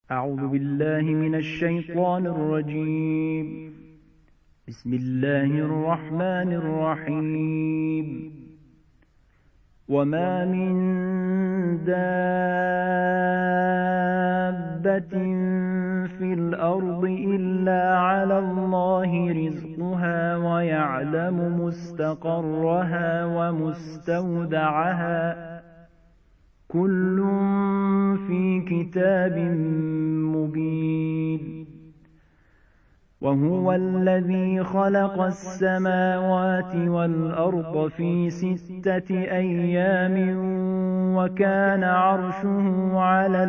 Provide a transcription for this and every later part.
أعوذ بالله من الشيطان الرجيم. بسم الله الرحمن الرحيم. وما من دابة في الأرض إلا على الله رزقها ويعلم مستقرها ومستودعها كل في كتاب مبين. وهو الذي خلق السماوات والأرض في 6 أيام وكان عرشه على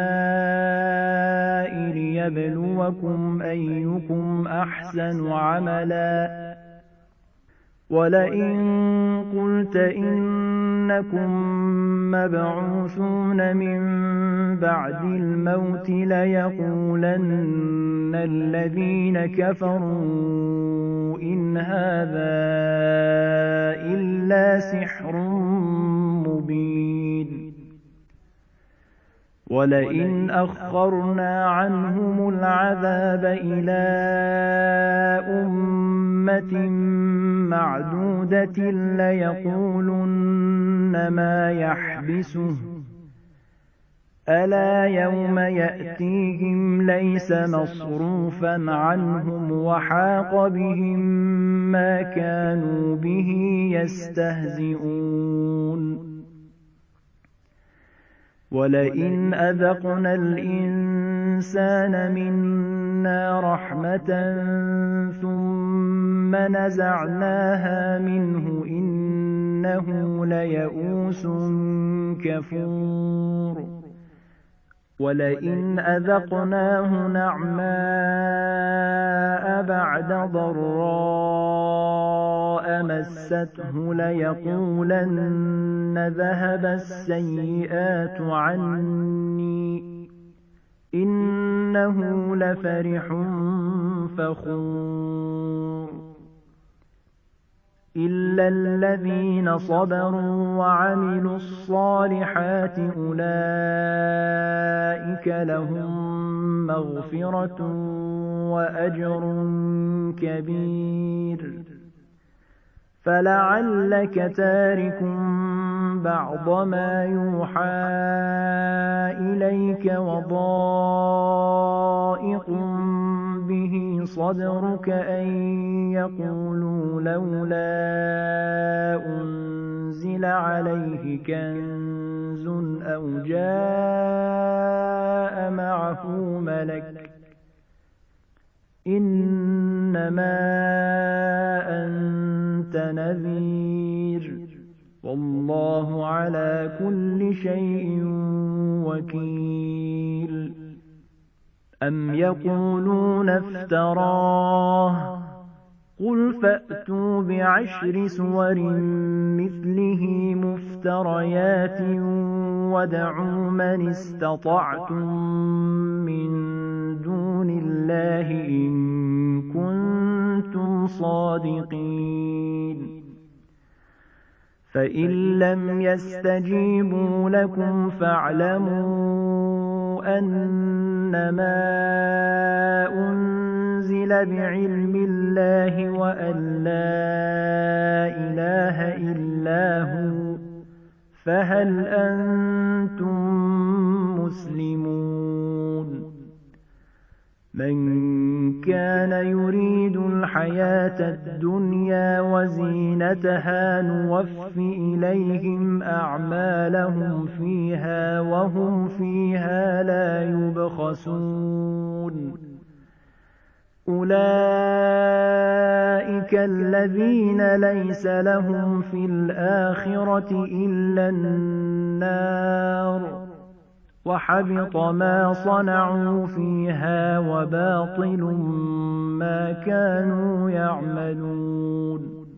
الماء ليبلوكم أيكم أحسن عملا. ولئن قلت إنكم مبعوثون من بعد الموت ليقولن الذين كفروا إن هذا إلا سحر مبين. ولئن أخرنا عنهم العذاب إلى أمة معدودة ليقولن ما يحبسه ألا يوم يأتيهم ليس مصروفا عنهم وحاق بهم ما كانوا به يستهزئون. ولئن أذقنا الإنسان منا رحمة ثم نزعناها منه إنه ليئوس كفور. ولئن أذقناه نعماء بعد ضراء مسته ليقولن ذهب السيئات عني إنه لفرح فخور. إلا الذين صبروا وعملوا الصالحات أولئك لهم مغفرة وأجر كبير. فلعلك تارك بعض ما يوحى إليك وضائق به صدرك أن يقولوا لولا أنزل عليه كنز أو جاء معه ملك إنما أنت نذير والله على كل شيء وكيل. أم يقولون افتراه قل فأتوا ب10 سور مثله مفتريات وادعوا من استطعتم من دون الله إن كنتم صادقين. فإن لم يستجيبوا لكم فاعلموا أنما أنزل بعلم الله وأن لا إله إلا هو فهل أنتم مسلمون. من كان يريد الحياة الدنيا وزينتها نوف إليهم أعمالهم فيها وهم فيها لا يبخسون. أولئك الذين ليس لهم في الآخرة إلا النار وحبط ما صنعوا فيها وباطل ما كانوا يعملون.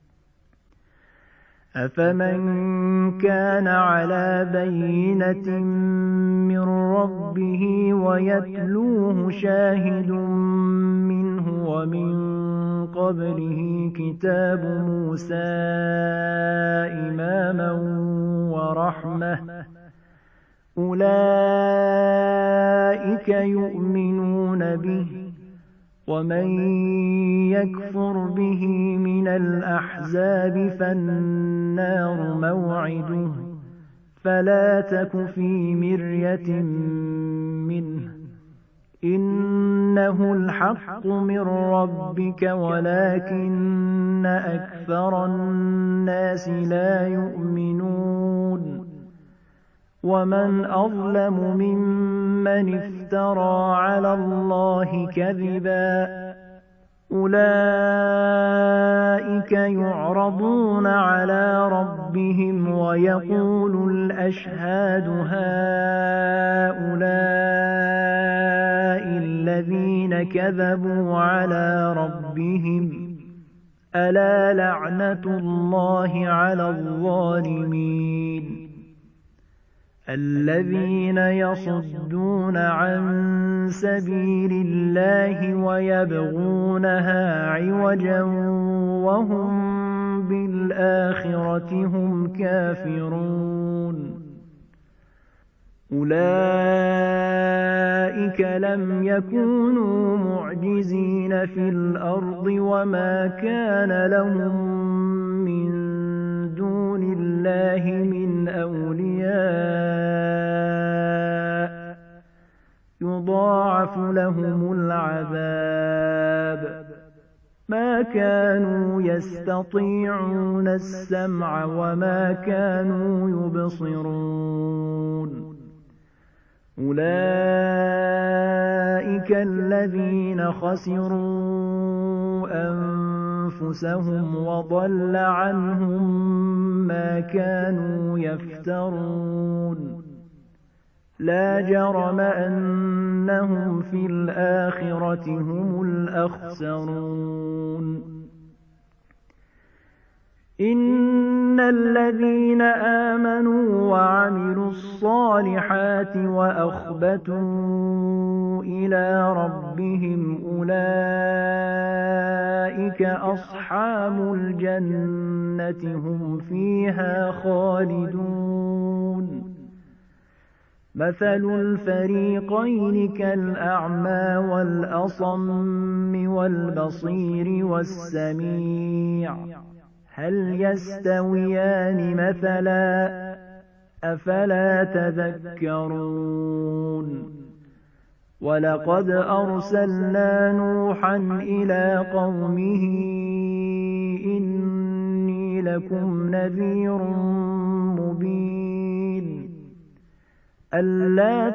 أفمن كان على بينة من ربه ويتلوه شاهد منه ومن قبله كتاب موسى إماما ورحمة أولئك أولئك يؤمنون به ومن يكفر به من الأحزاب فالنار موعده فلا تك في مرية منه إنه الحق من ربك ولكن أكثر الناس لا يؤمنون ومن أظلم ممن افترى على الله كذبا أولئك يعرضون على ربهم ويقول الأشهاد هؤلاء الذين كذبوا على ربهم ألا لعنة الله على الظالمين الذين يصدون عن سبيل الله ويبغونها عوجا وهم بالآخرة هم كافرون أولئك لم يكونوا معجزين في الأرض وما كان لهم من دون الله من أولياء يضاعف لهم العذاب ما كانوا يستطيعون السمع وما كانوا يبصرون أولئك الذين خسروا أنفسهم وضل عنهم ما كانوا يفترون لا جرم أنهم في الآخرة هم الأخسرون إن الذين آمنوا وعملوا الصالحات وأخبتوا إلى ربهم أولئك أصحاب الجنة هم فيها خالدون مثل الفريقين كالأعمى والأصم والبصير والسميع هل يستويان مثلا أفلا تذكرون ولقد أرسلنا نوحا إلى قومه إني لكم نذير مبين ألا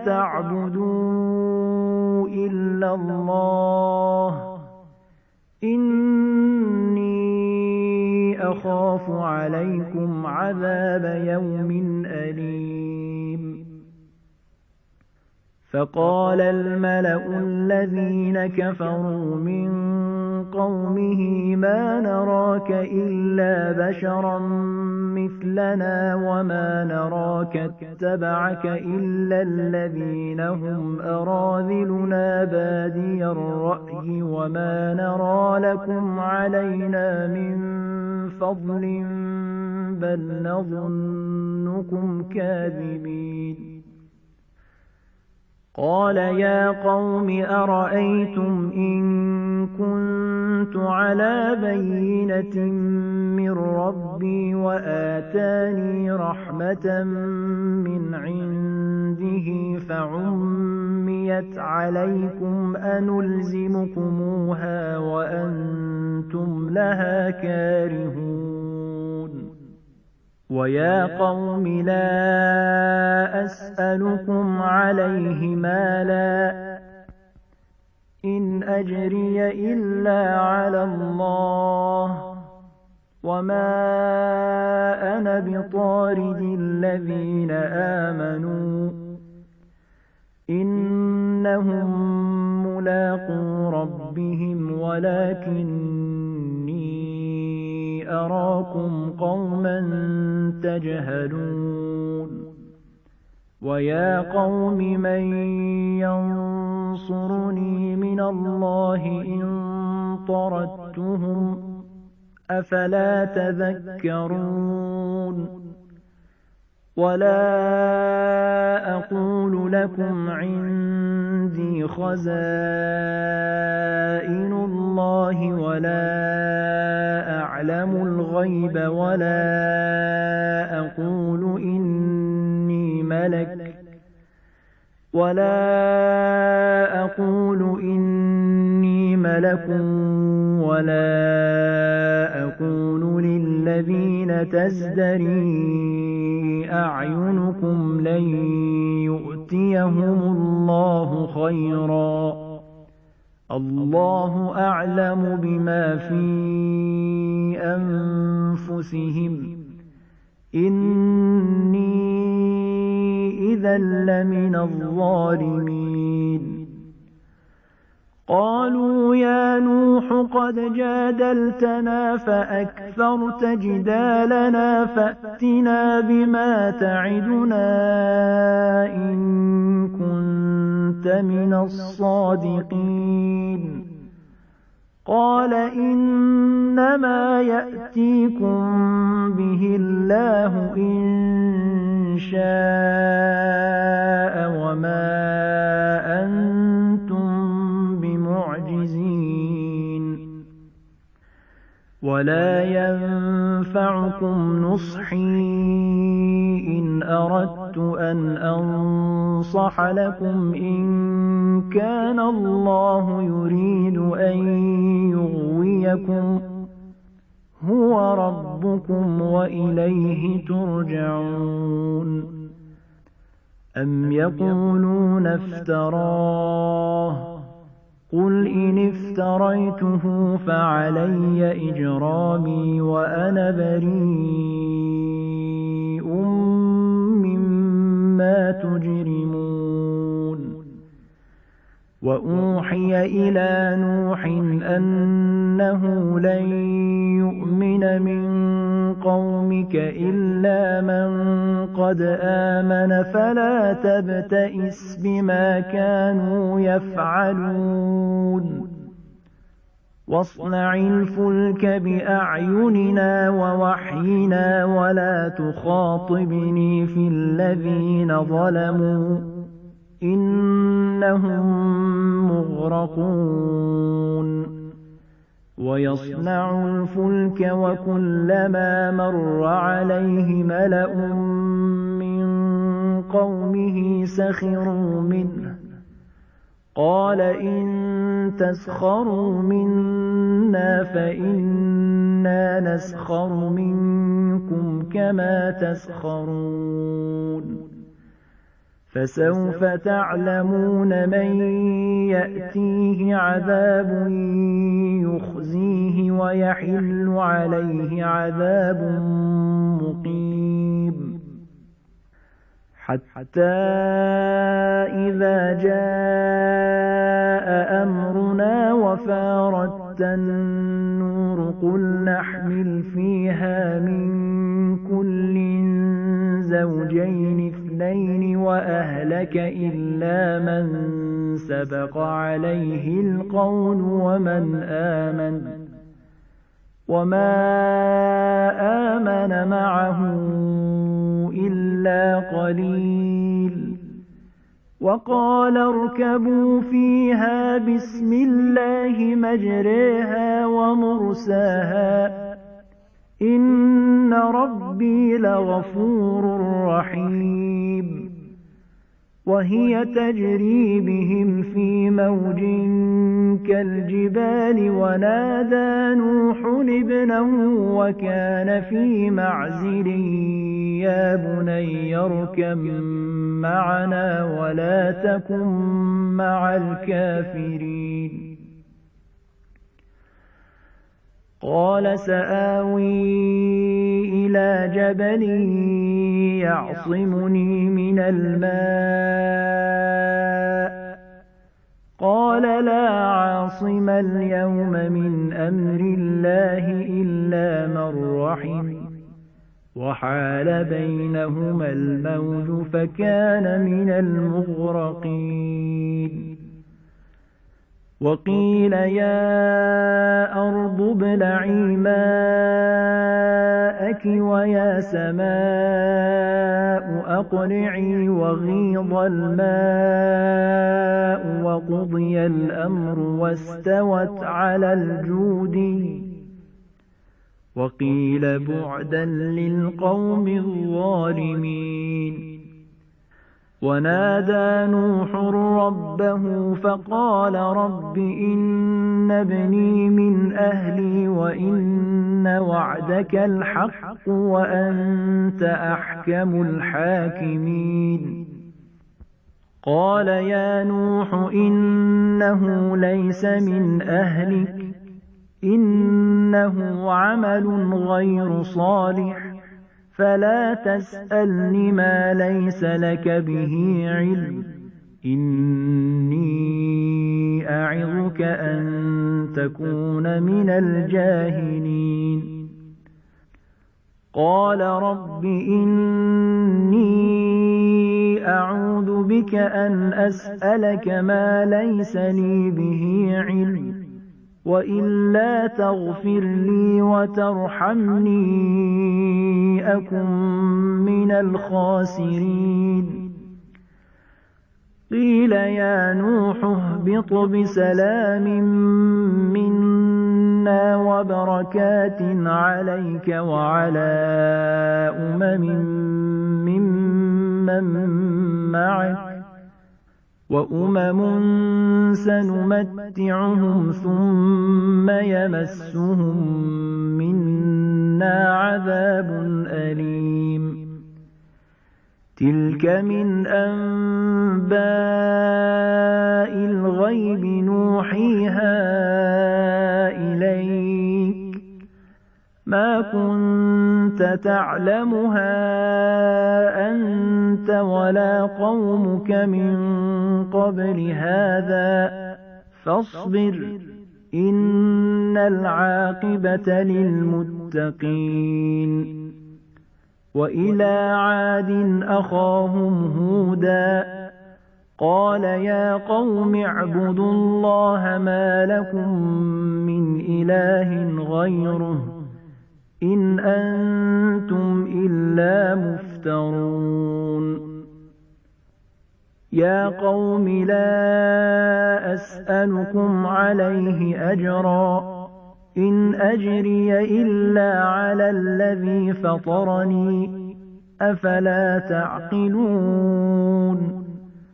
تعبدوا إلا الله إني أخاف عليكم عذاب يوم أليم فقال الملأ الذين كفروا من قومه ما نراك إلا بشرا مثلنا وما نراك اتبعك إلا الذين هم أراذلنا بادي الرأي وما نرى لكم علينا من فضل بل نظنكم كاذبين قال يا قوم أرأيتم إن كنت على بينة من ربي وآتاني رحمة من عنده فعميت عليكم أنلزمكموها وأنتم لها كارهون ويا قوم لا أسألكم عليه مالا إن أجري إلا على الله وما أنا بطارد الذين آمنوا إنهم ملاقو ربهم ولكني أراكم قوما تجهلون ويا قوم من ينصرني من الله إن طردتهم أفلا تذكرون ولا أقول لكم عندي خزائن الله ولا أعلم الغيب ولا أقول إني ملك ولا أقول للذين تزدري أعينكم لن يؤتيهم الله خيرا الله أعلم بما في أنفسهم إني إذا لمن الظالمين قالوا يا نوح قد جادلتنا فأكثرت جدالنا فأتنا بما تعدنا إن كنت من الصادقين قال إنما يأتيكم به الله إن شاء وما أنتم بمعجزين ولا ينفعكم نصحي إن أردت أن أنصح لكم إن كان الله يريد أن يغويكم هو ربكم وإليه ترجعون أم يقولون افتراه قل إن افتريته فعلي إجرامي وأنا بريء مما تجرمون وأوحي إلى نوح أنه لن يؤمن من قومك إلا من قد آمن فلا تبتئس بما كانوا يفعلون واصنع الفلك بأعيننا ووحينا ولا تخاطبني في الذين ظلموا إنهم مغرقون ويصنع الفلك وكلما مر عليه ملأ من قومه سخروا منه قال إن تسخروا منا فإنا نسخر منكم كما تسخرون فسوف تعلمون من يأتيه عذاب يخزيه ويحل عليه عذاب مقيم حتى إذا جاء أمرنا وفارت النور قل نحمل فيها من كل زوجين اثنين وأهلك إلا من سبق عليه القول وما آمن معه إلا قليل وقال اركبوا فيها بسم الله مجريها ومرساها إن ربي لغفور رحيم وهي تجري بهم في موج كالجبال ونادى نوح ابنه وكان في معزل يا بني اركب معنا ولا تكن مع الكافرين قال سآوي إلى جبل يعصمني من الماء قال لا عاصم اليوم من أمر الله إلا من رحم وحال بينهما الموج فكان من المغرقين وقيل يا أرض ابلعي ماءك ويا سماء أقلعي وغيض الماء وقضي الأمر واستوت على الجودي وقيل بعدا للقوم الظالمين ونادى نوح ربه فقال رب إن ابني من أهلي وإن وعدك الحق وأنت أحكم الحاكمين قال يا نوح إنه ليس من أهلك إنه عمل غير صالح فلا تسألني ما ليس لك به علم إني أعظك أن تكون من الجاهلين قال رب إني أعوذ بك أن أسألك ما ليس لي به علم وإلا تغفر لي وترحمني أكن من الخاسرين قيل يا نوح اهبط بسلام منا وبركات عليك وعلى ممن معك وأمم سنمتعهم ثم يمسهم منا عذاب أليم تلك من أنباء الغيب نوحيها إليك ما كنت تعلمها أنت ولا قومك من قبل هذا فاصبر إن العاقبة للمتقين وإلى عاد أخاهم هودا قال يا قوم اعبدوا الله ما لكم من إله غيره إن أنتم إلا مفترون يا قوم لا أسألكم عليه أجرا إن أجري إلا على الذي فطرني أفلا تعقلون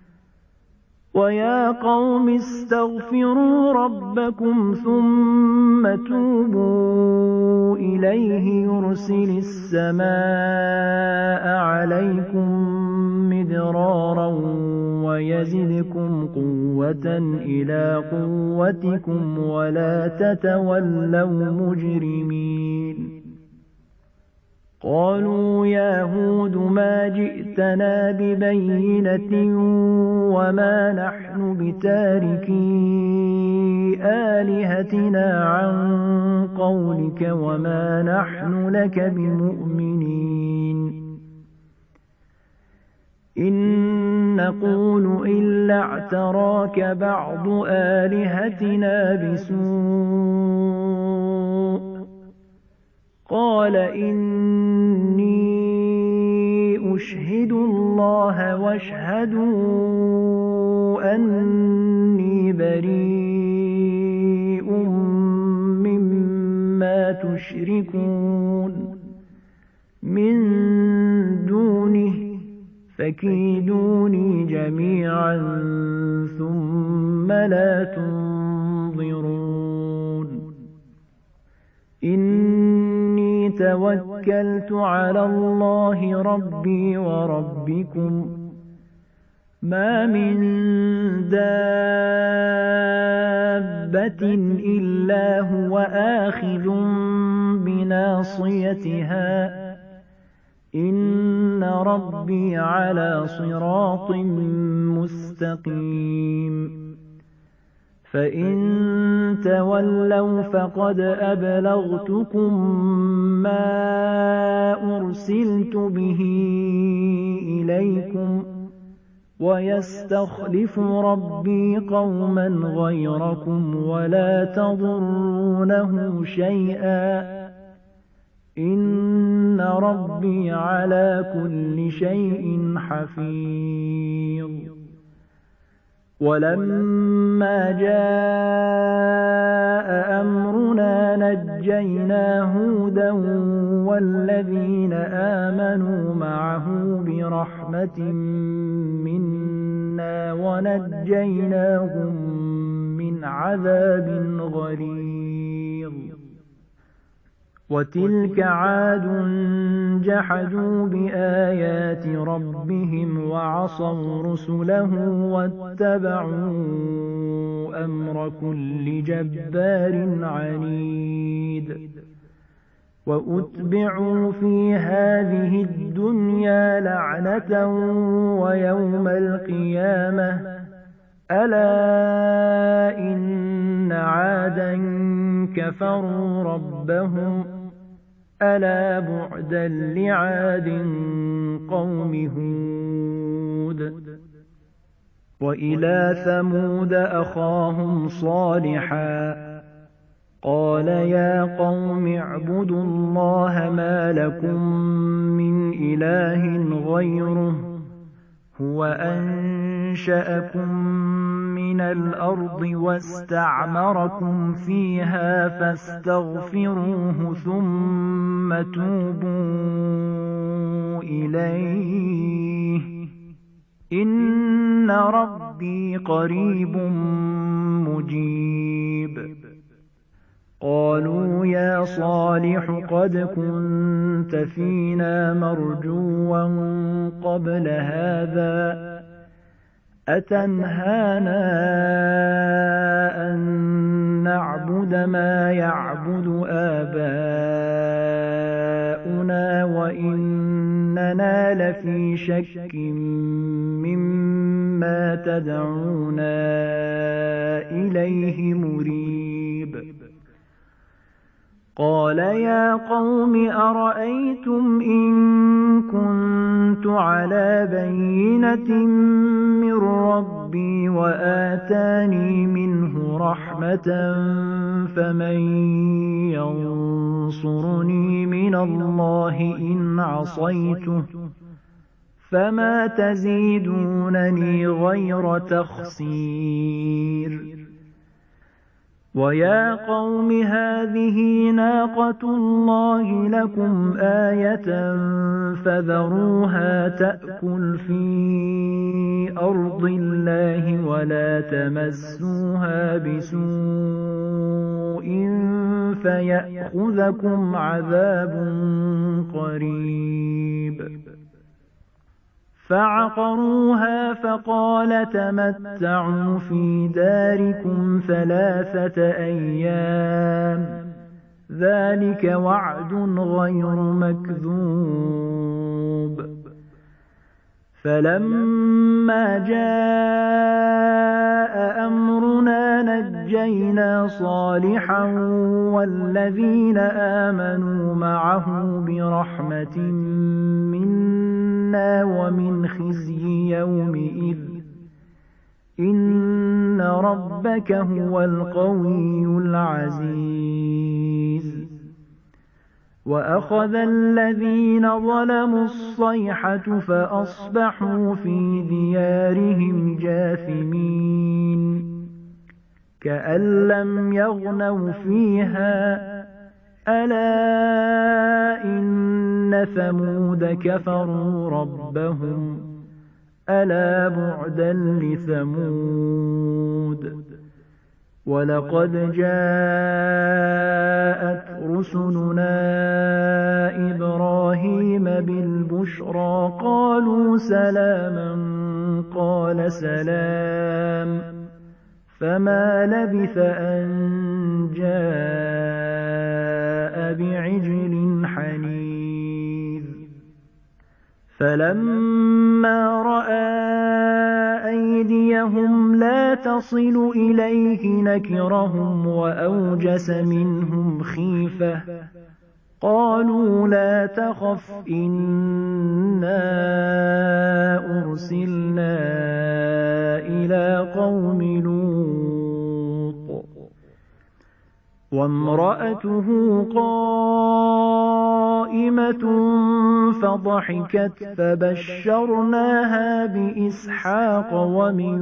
ويا قوم استغفروا ربكم ثم توبوا إليه يرسل السماء عليكم مدرارا ويزدكم قوة إلى قوتكم ولا تتولوا مجرمين قالوا يا هود ما جئتنا ببينة وما نحن بتاركي آلهتنا عن قولك وما نحن لك بمؤمنين إن نقول إلا اعتراك بعض آلهتنا بسوء قال إني أشهد الله واشهدوا أني بريء مما تشركون من دونه فكيدوني جميعا ثم لا تنظرون إني توكلت على الله ربي وربكم ما من دابة إلا هو آخذ بناصيتها إن ربي على صراط مستقيم فإن تولوا فقد أبلغتكم ما أرسلت به إليكم ويستخلف ربي قوما غيركم ولا تضرونه شيئا إن ربي على كل شيء حفيظ ولما جاء أمرنا نجينا هودا والذين آمنوا معه برحمة منا ونجيناهم من عذاب غليظ وتلك عاد جحدوا بآيات ربهم وعصوا رسله واتبعوا أمر كل جبار عنيد وأتبعوا في هذه الدنيا لعنة ويوم القيامة ألا إن عادا كفروا ربهم ألا بعدا لعاد قوم هود وإلى ثمود أخاهم صالحا قال يا قوم اعبدوا الله ما لكم من إله غيره هو أنشأكم من الأرض واستعمركم فيها فاستغفروه ثم توبوا إليه إن ربي قريب مجيب قالوا يا صالح قد كنت فينا مرجوا قبل هذا أتنهانا أن نعبد ما يعبد آباؤنا وإننا لفي شك مما تدعونا إليه مريب قال يا قوم أرأيتم إن كنت على بينة من ربي وآتاني منه رحمة فمن ينصرني من الله إن عصيته فما تزيدونني غير تخسير ويا قوم هذه ناقة الله لكم آية فذروها تأكل في أرض الله ولا تمسوها بسوء فيأخذكم عذاب قريب فعقروها فقال تمتعوا في داركم 3 أيام ذلك وعد غير مكذوب فلما جاء أمرنا نجينا صالحا والذين آمنوا معه برحمة منا ومن خزي يومئذ إن ربك هو القوي العزيز وأخذ الذين ظلموا الصيحة فأصبحوا في ديارهم جاثمين كأن لم يغنوا فيها ألا إن ثمود كفروا ربهم ألا بعدا لثمود ولقد جاءت رسلنا إبراهيم بالبشرى قالوا سلاما قال سلام فما لبث أن جاء بعجل حنيذ فلما رأى أيديهم لا تصل إليه نكرهم وأوجس منهم خيفة قالوا لا تخف إنا أرسلنا إلى قوم لوط وامرأته قائمة فضحكت فبشرناها بإسحاق ومن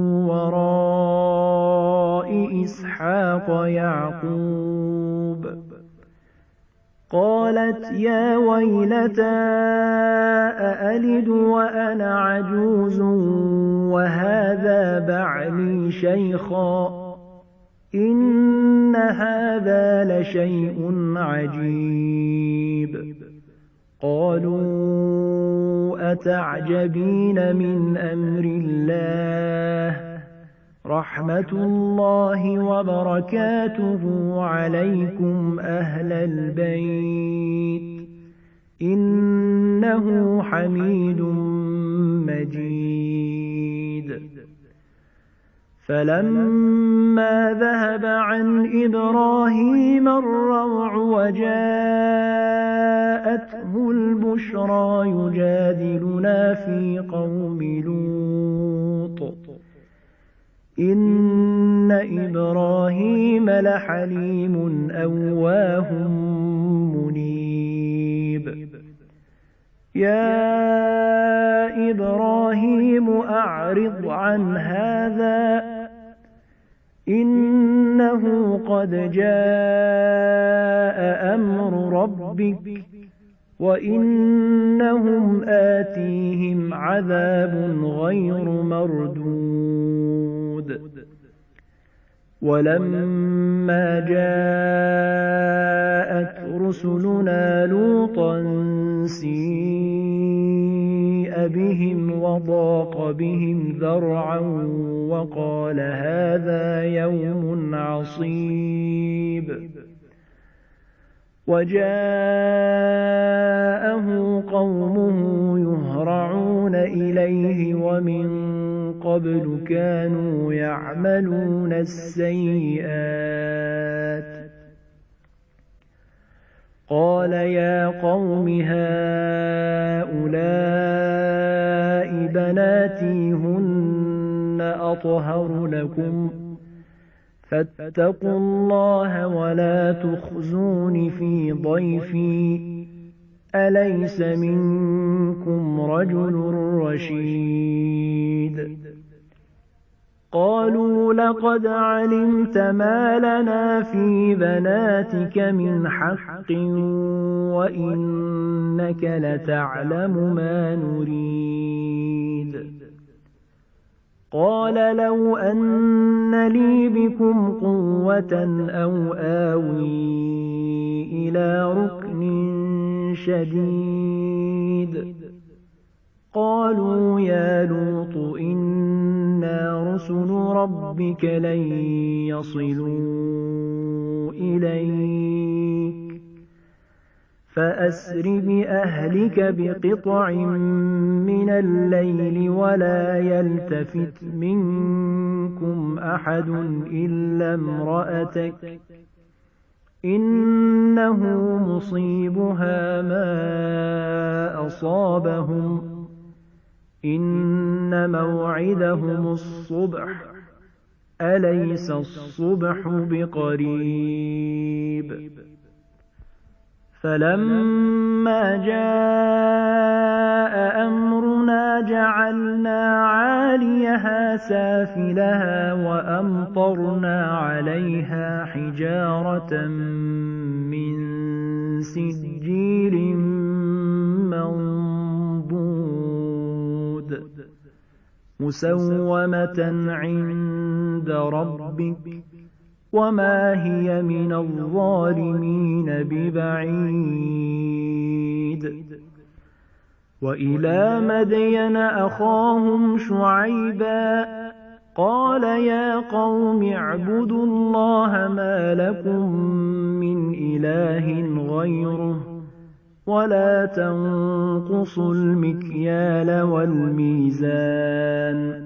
وراء إسحاق يعقوب قالت يا ويلتى أألد وأنا عجوز وهذا بعلي شيخا إن هذا لشيء عجيب قالوا أتعجبين من أمر الله رحمة الله وبركاته عليكم أهل البيت إنه حميد مجيد فلما ذهب عن إبراهيم الروع وجاءته البشرى يجادلنا في قوم لوط إن إبراهيم لحليم أواه منيب يا إبراهيم أعرض عن هذا إنه قد جاء أمر ربك وإنهم آتيهم عذاب غير مردود ولما جاءت رسلنا لوطا سيء بهم وضاق بهم ذرعا وقال هذا يوم عصيب وجاءه قومه يهرعون إليه ومن قبل كانوا يعملون السيئات قال يا قوم هؤلاء بناتي هن أطهر لكم فاتقوا الله ولا تخزون في ضيفي أليس منكم رجل رشيد قالوا لقد علمت ما لنا في بناتك من حق وإنك لتعلم ما نريد قال لو أن لي بكم قوة أو آوي إلى ركن شديد قالوا يا لوط إنا رسل ربك لن يصلوا إليك فأسر بأهلك بقطع من الليل ولا يلتفت منكم أحد إلا امرأتك إنه مصيبها ما أصابهم إن موعدهم الصبح أليس الصبح بقريب فلما جاء أمرنا جعلنا عاليها سافلها وأمطرنا عليها حجارة من سجيل منضود مسومة عند ربك وما هي من الظالمين ببعيد وإلى مدين أخاهم شعيبا قال يا قوم اعبدوا الله ما لكم من إله غيره ولا تنقصوا المكيال والميزان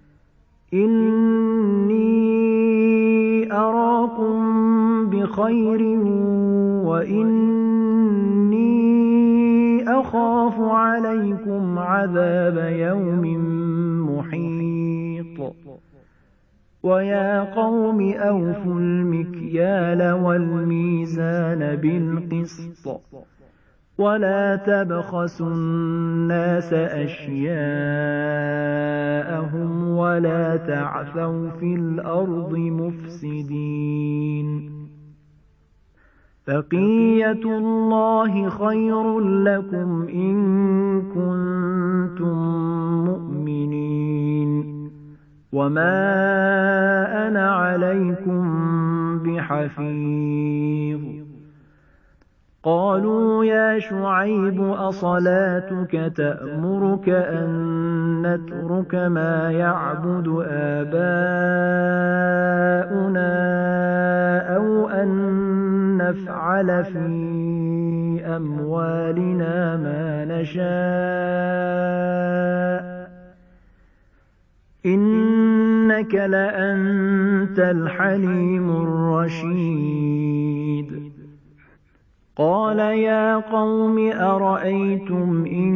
إني أراكم بخير وإني عذاب يوم محيط ويا قوم أوفوا المكيال والميزان بالقسط ولا تبخسوا الناس أشياءهم ولا تعثوا في الأرض مفسدين بقية الله خير لكم إن كنتم مؤمنين وما أنا عليكم بحفيظ قالوا يا شعيب أصلاتك تأمرك أن نترك ما يعبد آباؤنا أو أن نفعل في أموالنا ما نشاء إنك لأنت الحليم الرشيد قال يا قوم أرأيتم إن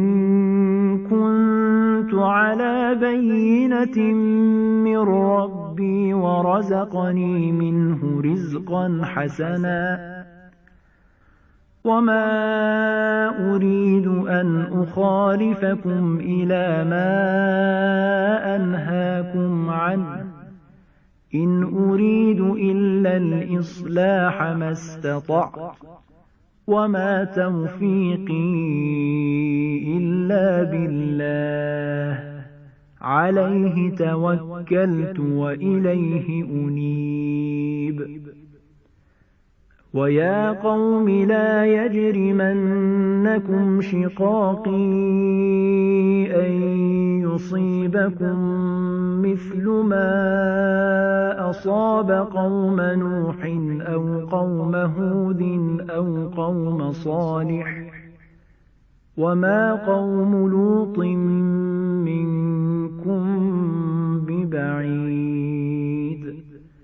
كنت على بينة من ربي ورزقني منه رزقا حسنا وما أريد أن أخالفكم إلى ما أنهاكم عنه إن أريد إلا الإصلاح ما استطعت وما توفيقي إلا بالله عليه توكلت وإليه أنيب ويا قوم لا يجرمنكم شقاقي أن يصيبكم مثل ما أصاب قوم نوح أو قوم هود أو قوم صالح وما قوم لوط منكم ببعيد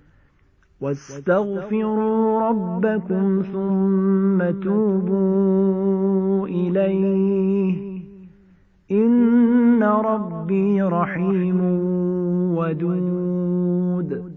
واستغفروا ربكم ثم توبوا إليه إن ربي رحيم ودود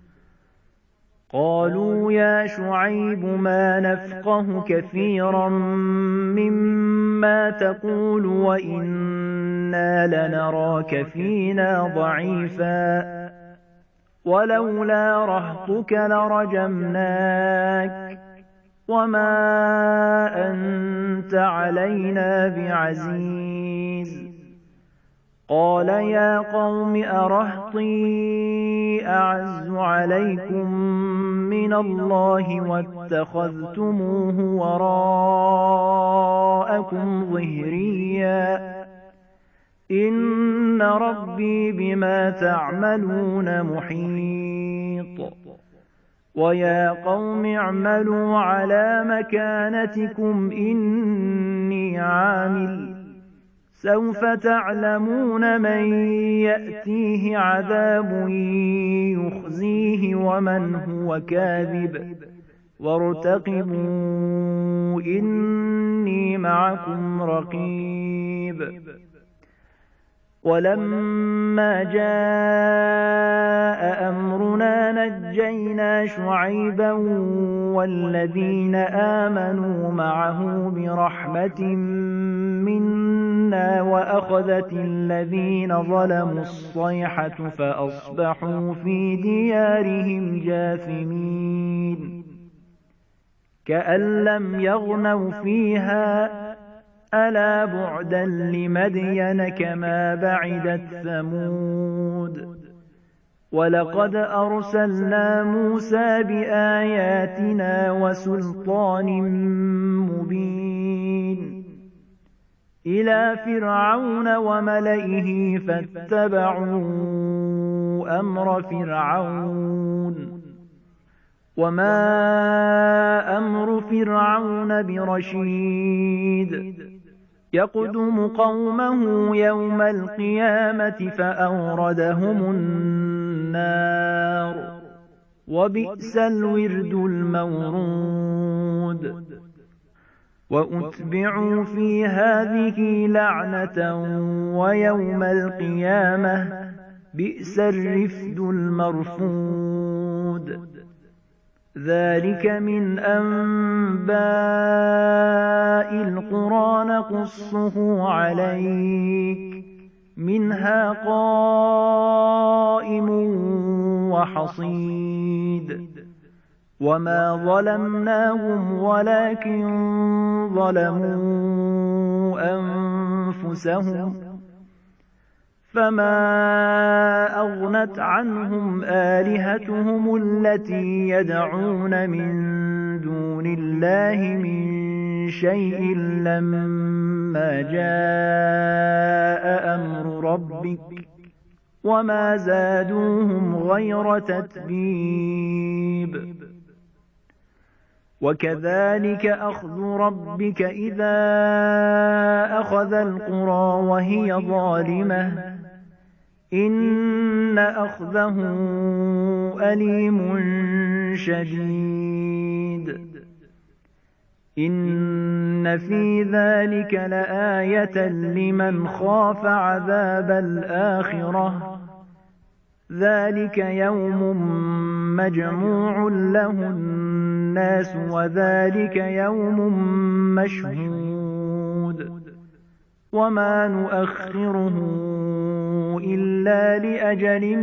قالوا يا شعيب ما نفقه كثيرا مما تقول وإنا لنراك فينا ضعيفا ولولا رهطك لرجمناك وما أنت علينا بعزيز قال يا قوم أرهطي أعز عليكم من الله واتخذتموه وراءكم ظهريا إن ربي بما تعملون محيط ويا قوم اعملوا على مكانتكم إني عامل سوف تعلمون من يأتيه عذاب يخزيه ومن هو كاذب وارتقبوا إني معكم رقيب ولما جاء أمرنا نجينا شعيبا والذين آمنوا معه برحمة منا وأخذت الذين ظلموا الصيحة فأصبحوا في ديارهم جاثمين كأن لم يغنوا فيها ألا بعدا لمدين كما بعدت ثمود ولقد أرسلنا موسى بآياتنا وسلطان مبين إلى فرعون وملئه فاتبعوا أمر فرعون وما أمر فرعون برشيد يقدم قومه يوم القيامة فأوردهم النار وبئس الورد المورود وأتبعوا في هذه لعنة ويوم القيامة بئس الرفد المرفود. ذلك من أنباء القرى نقصه عليك منها قائم وحصيد. وما ظلمناهم ولكن ظلموا أنفسهم فما أغنت عنهم آلهتهم التي يدعون من دون الله من شيء لما جاء أمر ربك وما زادوهم غير تتبيب. وكذلك أخذ ربك إذا أخذ القرى وهي ظالمة إن أخذه أليم شديد. إن في ذلك لآية لمن خاف عذاب الآخرة ذلك يوم مجموع له الناس وذلك يوم مشهود وما نؤخره إلا لأجل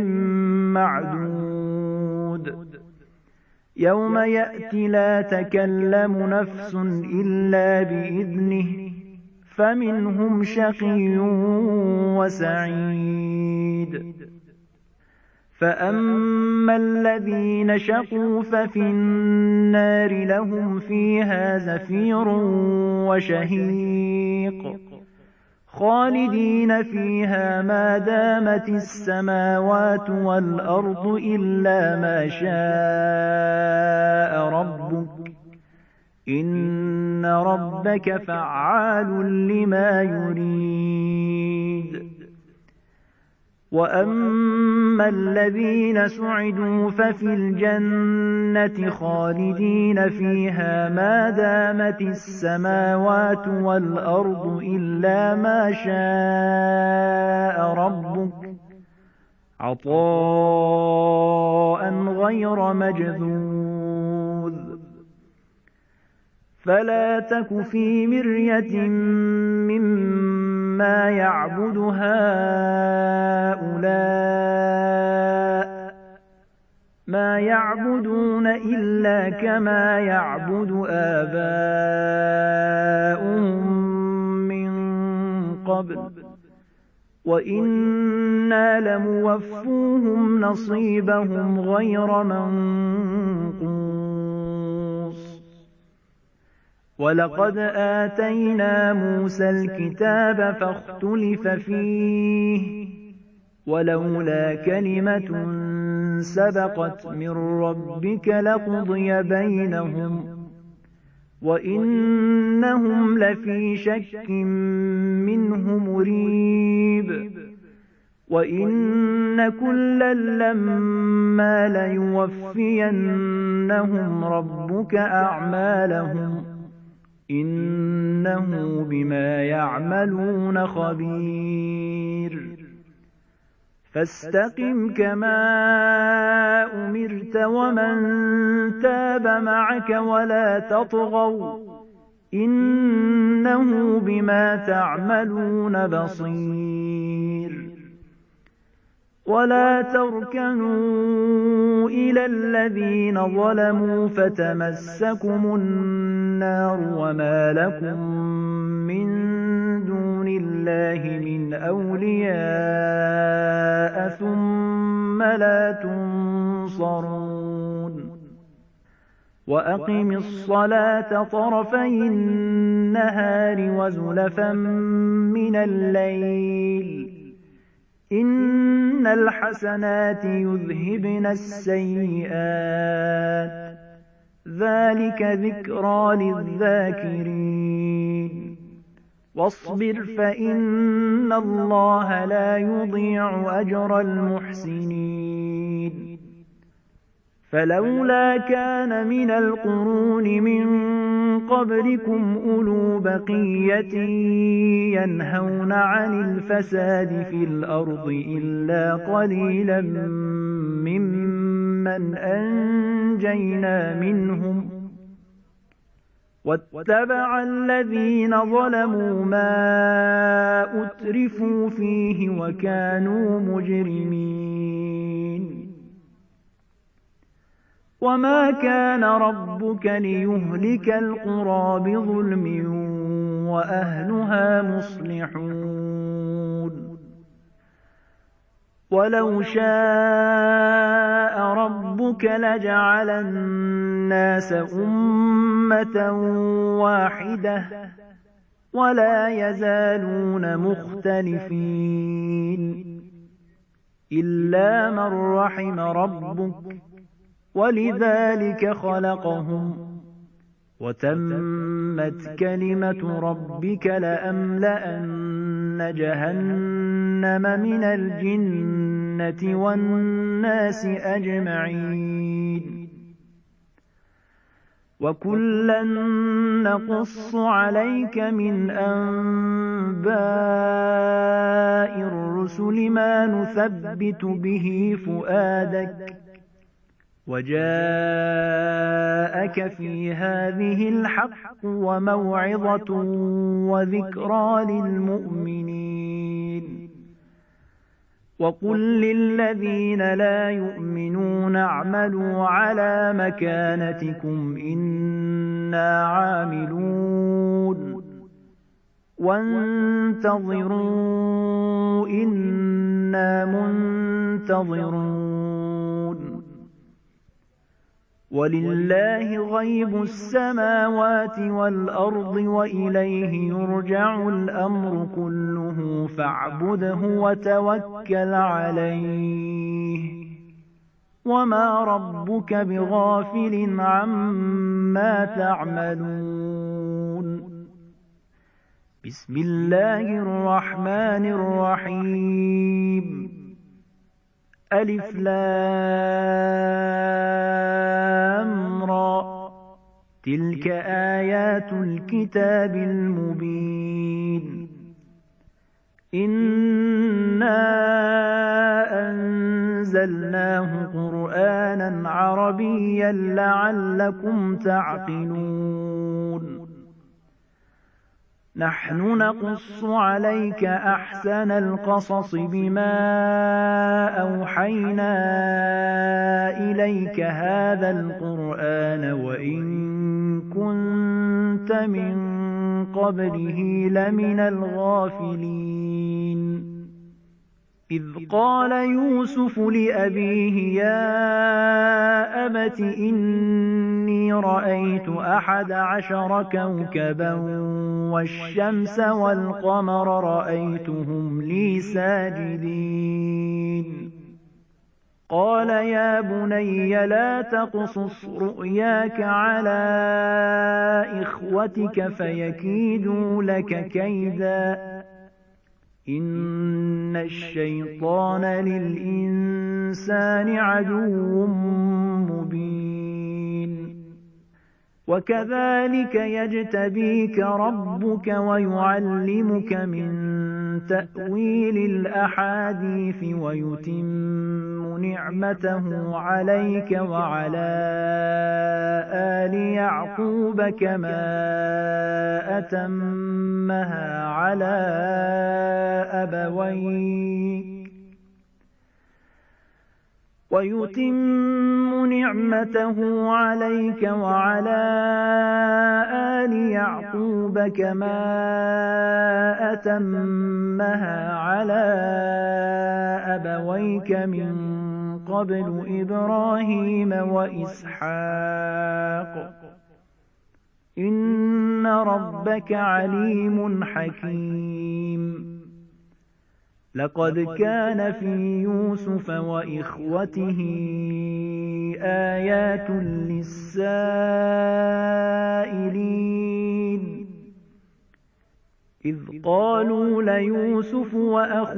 معدود. يوم يأتي لا تكلم نفس إلا بإذنه فمنهم شقي وسعيد. فأما الذين شقوا ففي النار لهم فيها زفير وشهيق خالدين فيها ما دامت السماوات والأرض إلا ما شاء ربك إن ربك فعال لما يريد. وأما الذين سعدوا ففي الجنة خالدين فيها ما دامت السماوات والأرض إلا ما شاء ربك عطاء غير مجذوذ. فلا تك في مرية مما يعبد هؤلاء ما يعبدون إلا كما يعبد آباؤهم من قبل وإنا لموفوهم نصيبهم غير منقوص. ولقد آتينا موسى الكتاب فاختلف فيه ولولا كلمة سبقت من ربك لقضي بينهم وإنهم لفي شك منه مريب. وإن كلا لما ليوفينهم ربك أعمالهم إنه بما يعملون خبير. فاستقم كما أمرت ومن تاب معك ولا تطغوا إنه بما تعملون بصير. ولا تركنوا إلى الذين ظلموا فتمسكم النار وما لكم من دون الله من أولياء ثم لا تنصرون. وأقم الصلاة طرفي النهار وزلفا من الليل إن الحسنات يذهبن السيئات ذلك ذكرى للذاكرين. واصبر فإن الله لا يضيع أجر المحسنين. فلولا كان من القرون من قبلكم أولو بقية ينهون عن الفساد في الأرض إلا قليلا ممن أنجينا منهم واتبع الذين ظلموا ما أترفوا فيه وكانوا مجرمين وما كان ربك ليهلك القرى بظلم وأهلها مصلحون ولو شاء ربك لجعل الناس أمة واحدة ولا يزالون مختلفين إلا من رحم ربك ولذلك خلقهم وتمت كلمة ربك لأملأن جهنم من الجنة والناس أجمعين وكلا نقص عليك من أنباء الرسل ما نثبت به فؤادك وجاءك في هذه الحق وموعظة وذكرى للمؤمنين وقل للذين لا يؤمنون اعملوا على مكانتكم إنا عاملون وانتظروا إنا منتظرون ولله غيب السماوات والأرض وإليه يرجع الأمر كله فاعبده وتوكل عليه وما ربك بغافل عما تعملون بسم الله الرحمن الرحيم ألف لام را تلك آيات الكتاب المبين إنا أنزلناه قرآنا عربيا لعلكم تعقلون نحن نقص عليك أحسن القصص بما أوحينا إليك هذا القرآن وإن كنت من قبله لمن الغافلين إذ قال يوسف لأبيه يا أبت إني رأيت 11 كوكبا والشمس والقمر رأيتهم لي ساجدين قال يا بني لا تقصص رؤياك على إخوتك فيكيدوا لك كيدا إن الشيطان للإنسان عدو مبين وكذلك يجتبيك ربك ويعلمك من تأويل الأحاديث ويتم نعمته عليك وعلى آل يعقوب كما أتمها على أبويك ويتم نعمته عليك وعلى آل يعقوب كما أتمها على أبويك من قبل إبراهيم وإسحاق إن ربك عليم حكيم لقد كان في يوسف وإخوته آيات للسائلين إذ قالوا ليوسف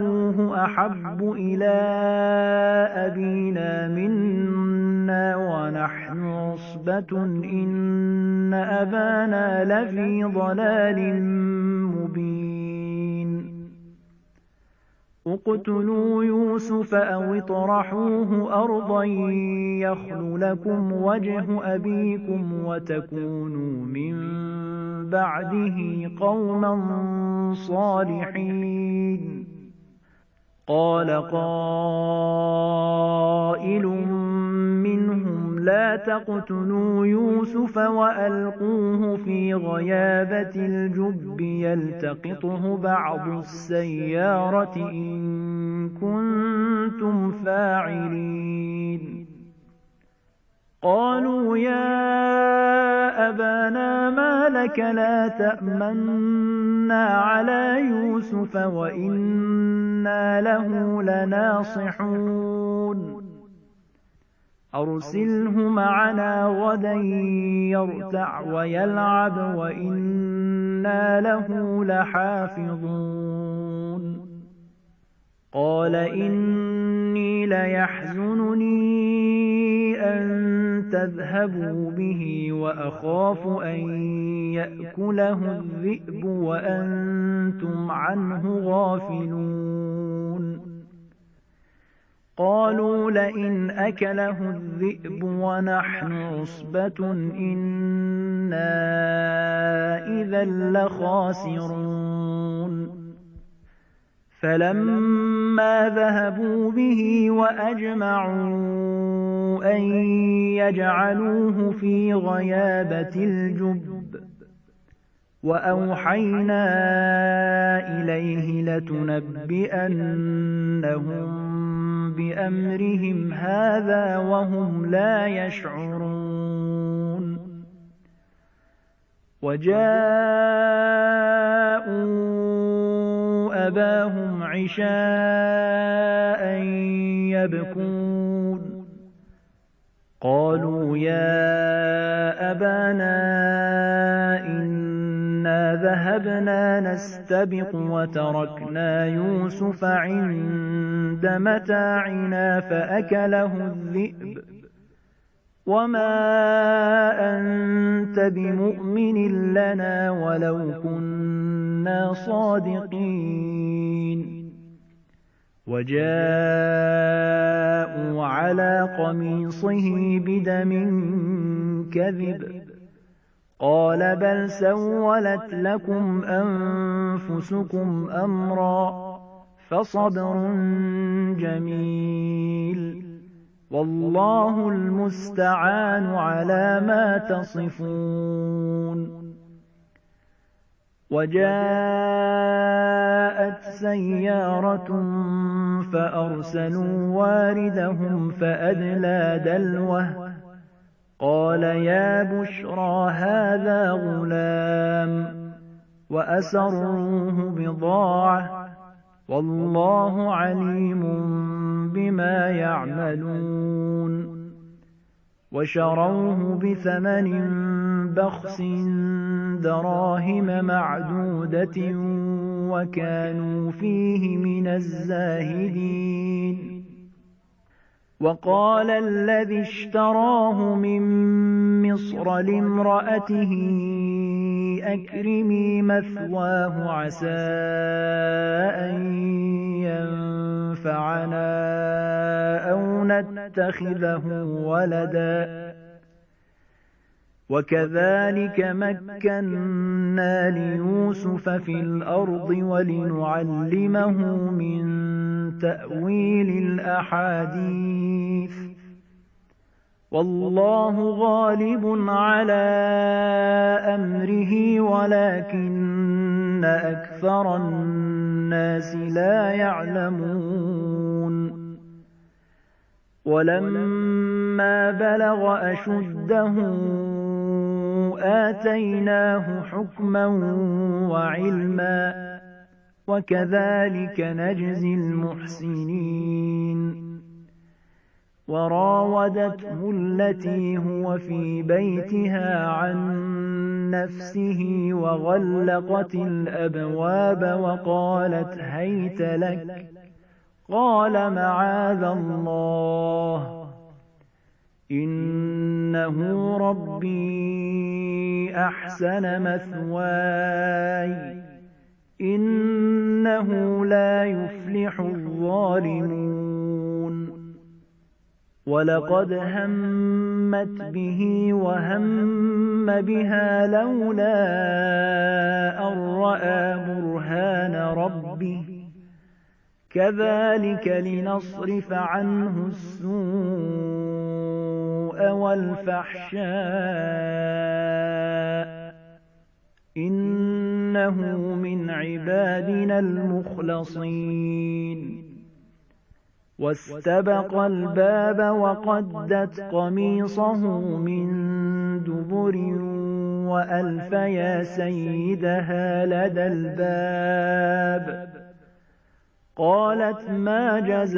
وأخوه أحب إلى أبينا منا ونحن عصبة إن أبانا لفي ضلال مبين اقتلوا يوسف أو اطرحوه أرضا يخل لكم وجه أبيكم وتكونوا من بعده قوما صالحين. قال قائل منهم لا تقتلوا يوسف وألقوه في غيابة الجب يلتقطه بعض السيارة إن كنتم فاعلين. قالوا يا أبانا ما لك لا تأمنا على يوسف وإنا له لناصحون أرسله معنا غدا يرتع ويلعب وإنا له لحافظون. قال إني ليحزنني أن تذهبوا به وأخاف أن يأكله الذئب وأنتم عنه غافلون. قالوا لئن أكله الذئب ونحن عصبة إنا إذا لخاسرون. فلما ذهبوا به وأجمعوا أن يجعلوه في غيابة الجب وأوحينا إليه لتنبئنهم بأمرهم هذا وهم لا يشعرون. وجاءوا أباهم عشاء يبكون. قالوا يا أبانا إنا ذهبنا نستبق وتركنا يوسف عند متاعنا فأكله الذئب وما أنت بمؤمن لنا ولو كنا صادقين. وجاءوا على قميصه بدم كذب قال بل سولت لكم أنفسكم أمرا فصبر جميل والله المستعان على ما تصفون. وجاءت سيارة فأرسلوا واردهم فأدلى دلوه قال يا بشرى هذا غلام وأسروه بضاعة والله عليم بما يعملون. وشروه بثمن بخس دراهم معدودة وكانوا فيه من الزاهدين. وقال الذي اشتراه من مصر لامرأته أكرمي مثواه عسى أن ينفعنا أو نتخذه ولدا وكذلك مكنا ليوسف في الأرض ولنعلمه من تأويل الأحاديث والله غالب على أمره ولكن أكثر الناس لا يعلمون. ولما بلغ أشده آتيناه حكما وعلما وكذلك نجزي المحسنين. وراودته التي هو في بيتها عن نفسه وغلقت الأبواب وقالت هيت لك قال معاذ الله إنه إنه ربي أحسن مثواي إنه لا يفلح الظالمون ولقد همت به وهم بها لولا أن رأى برهان ربه كذلك لنصرف عنه السوء والفحشاء إنه من عبادنا المخلصين واستبق الباب وقدت قميصه من دبر وألف يا سيدها لدى الباب قالت ما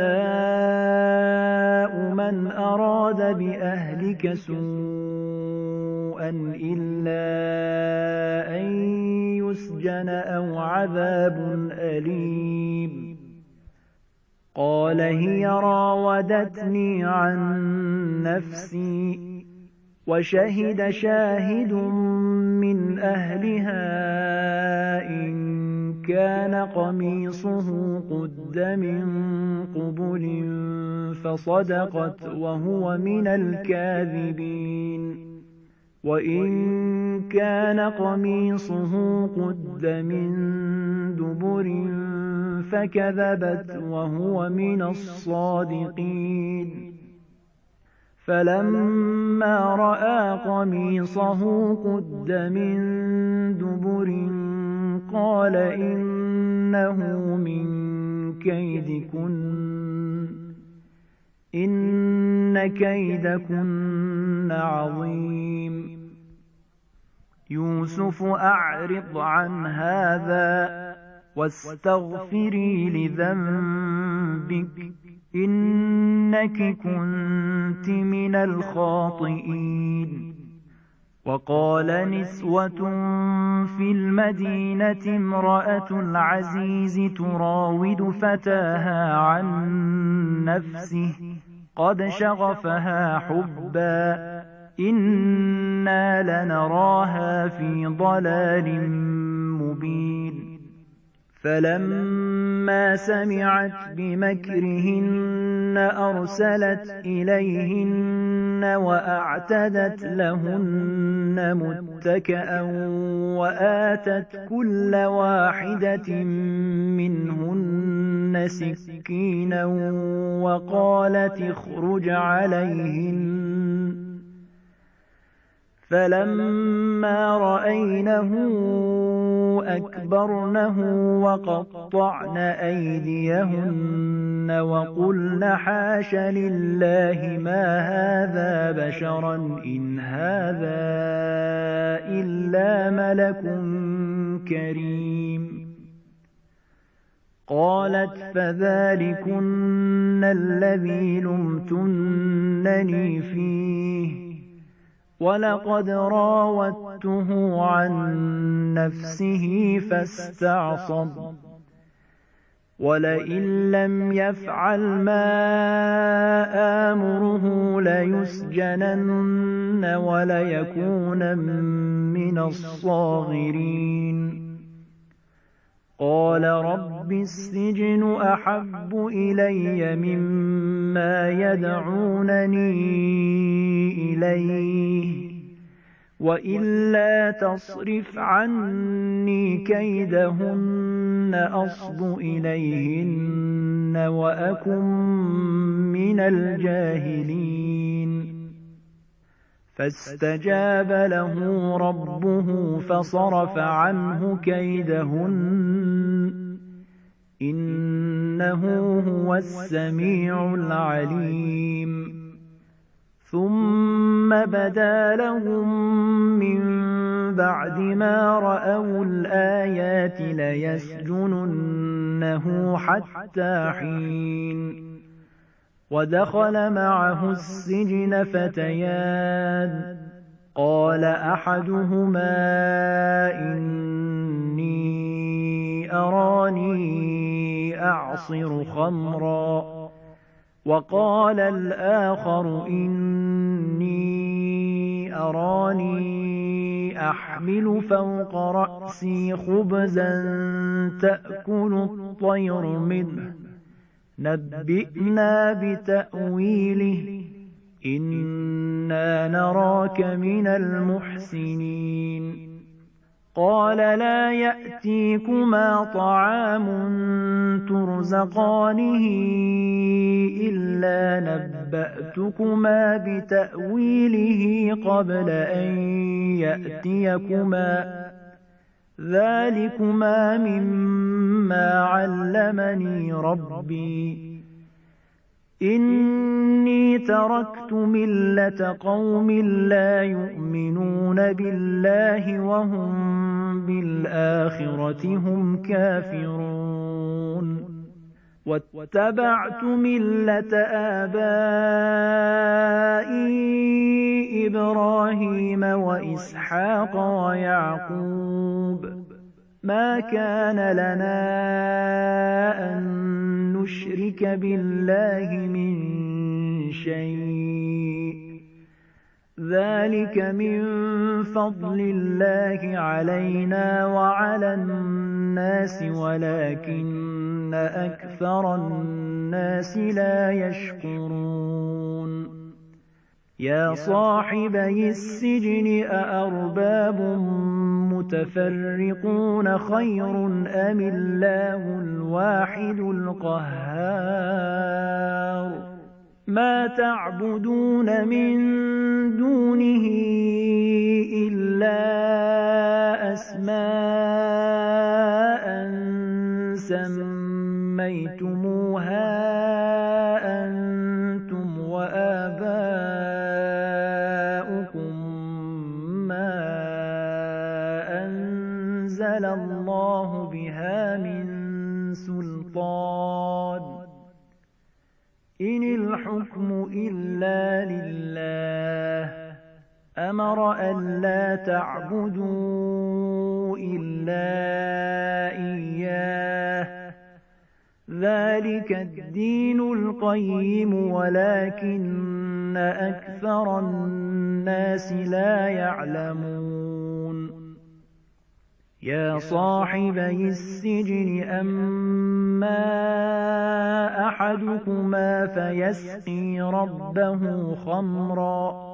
جزاء من أراد بأهلك سوءا إلا أن يسجن أو عذاب أليم قال هي راودتني عن نفسي وشهد شاهد من أهلها إن كان قميصه قد من قبل فصدقت وهو من الكاذبين وإن كان قميصه قد من دبر فكذبت وهو من الصادقين فلما رأى قميصه قد من دبر قال إنه من كيدكن إن كيدكن عظيم يوسف أعرض عن هذا واستغفري لذنبك إنك كنت من الخاطئين وقال نسوة في المدينة امرأة العزيز تراود فتاها عن نفسه قد شغفها حبا إنا لنراها في ضلال مبين فلما سمعت بمكرهن أرسلت إليهن وأعتدت لهن متكئا وآتت كل واحدة منهن سكينا وقالت اخرج عليهن فلما رأينه أكبرنه وقطعن أيديهن وقلن حاش لله ما هذا بشرا إن هذا إلا ملك كريم قالت فذلكن الذي لمتنني فيه ولقد راودته عن نفسه فاستعصم ولئن لم يفعل ما آمره ليسجنن وليكون من الصاغرين قال رب السجن أحب إلي مما يدعونني إليه وإلا تصرف عني كيدهن أصب إليهن وأكن من الجاهلين فاستجاب له ربه فصرف عنه كيدهن إنه هو السميع العليم ثم بدا لهم من بعد ما رأوا الآيات ليسجننه حتى حين ودخل معه السجن فتيان قال أحدهما إني أراني أعصر خمرا وقال الآخر إني أراني أحمل فوق رأسي خبزا تأكل الطير منه نبئنا بتأويله إنا نراك من المحسنين قال لا يأتيكما طعام ترزقانه إلا نبأتكما بتأويله قبل أن يأتيكما ذلكما مما علمني ربي إني تركت ملة قوم لا يؤمنون بالله وهم بالآخرة هم كافرون واتبعت ملة آبائي إبراهيم وإسحاق ويعقوب ما كان لنا أن نشرك بالله من شيء ذلك من فضل الله علينا وعلى الناس ولكن أكثر الناس لا يشكرون يا صاحبي السجن أأرباب متفرقون خير أم الله الواحد القهار ما تعبدون من دونه إلا أسماء سميتموها أنتم وآباؤكم ما أنزل الله بها من سلطان إن الحكم إلا لله أمر ألا تعبدوا إلا إياه ذلك الدين القيم ولكن أكثر الناس لا يعلمون يا صاحبي السجن أما أحدكما فيسقي ربه خمرا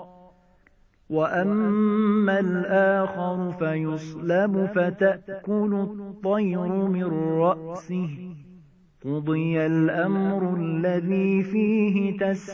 وأما الآخر فيصلب فتأكل الطير من رأسه قضي الأمر الذي فيه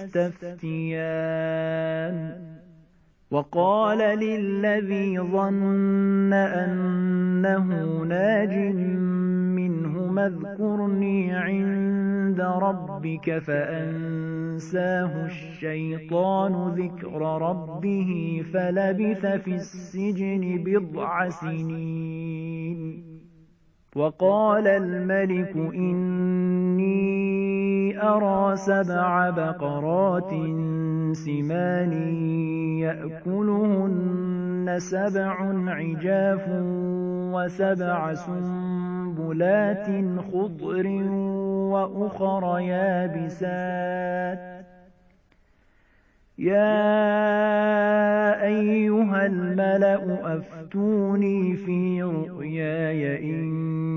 تستفتيان وقال للذي ظن أنه ناج منهما اذكرني عند ربك فأنساه الشيطان ذكر ربه فلبث في السجن بضع سنين وقال الملك إني أرى 7 بقرات سمان يأكلهن 7 عجاف و7 سنبلات خضر وأخر يابسات يا أيها الملأ أفتوني في رؤياي إن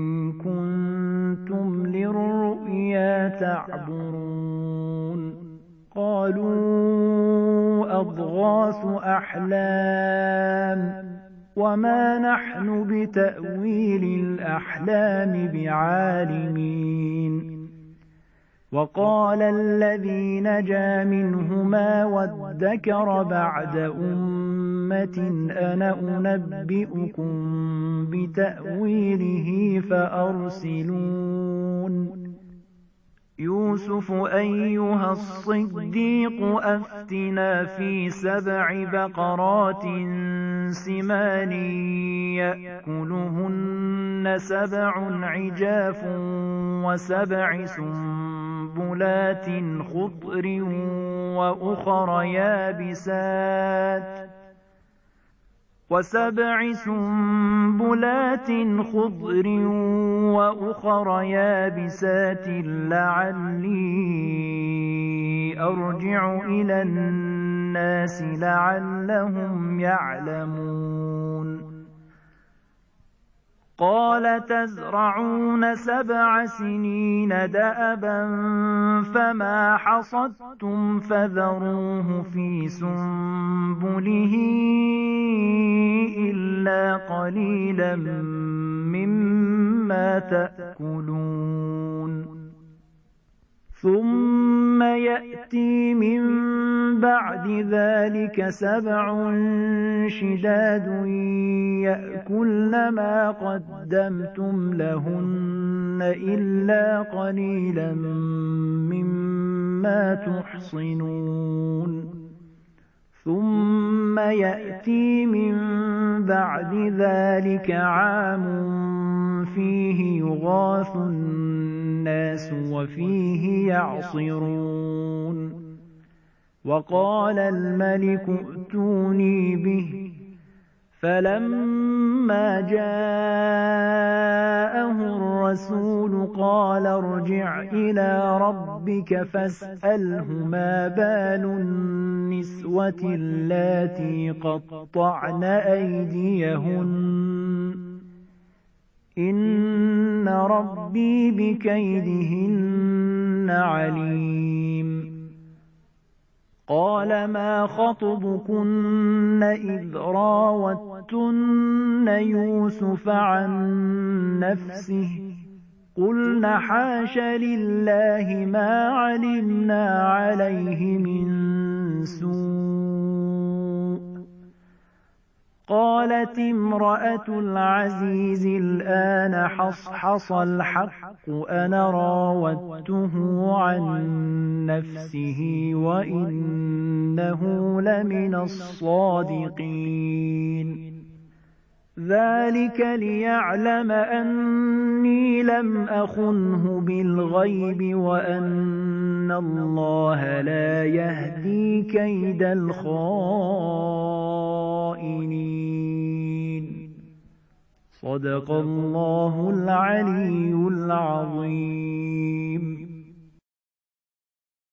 كنتم للرؤيا تعبرون قالوا أضغاث أحلام وما نحن بتأويل الأحلام بعالمين وقال الذي نجا منهما وادكر بعد أمة أنا أنبئكم بتأويله فأرسلون يوسف أيها الصديق أفتنا في 7 بقرات سمان يأكلهن 7 عجاف و7 سنبلات خضر وأخر يابسات و7 سنبلات خضر وأخر يابسات لعلي أرجع إلى الناس الناس لعلهم يعلمون قال تزرعون 7 سنين دأبا فما حصدتم فذروه في سنبله إلا قليلا مما تأكلون ثم يأتي من بعد ذلك 7 شداد يأكلن ما قدمتم لهن إلا قليلا مما تحصنون ثم يأتي من بعد ذلك عام فيه يغاث الناس وفيه يعصرون وقال الملك ائتوني به فلما جاءه الرسول قال ارجع إلى ربك فاسأله ما بال النسوة اللاتي قطعن أيديهن إن ربي بكيدهن عليم قال ما خطبكن إذ راوتن يوسف عن نفسه قلن حاش لله ما علمنا عليه من سوء قالت امرأة العزيز الآن حصحص الحق أنا راودته عن نفسه وإنه لمن الصادقين ذلك ليعلم أني لم أخنه بالغيب وأن الله لا يهدي كيد الخائنين صدق الله العلي العظيم.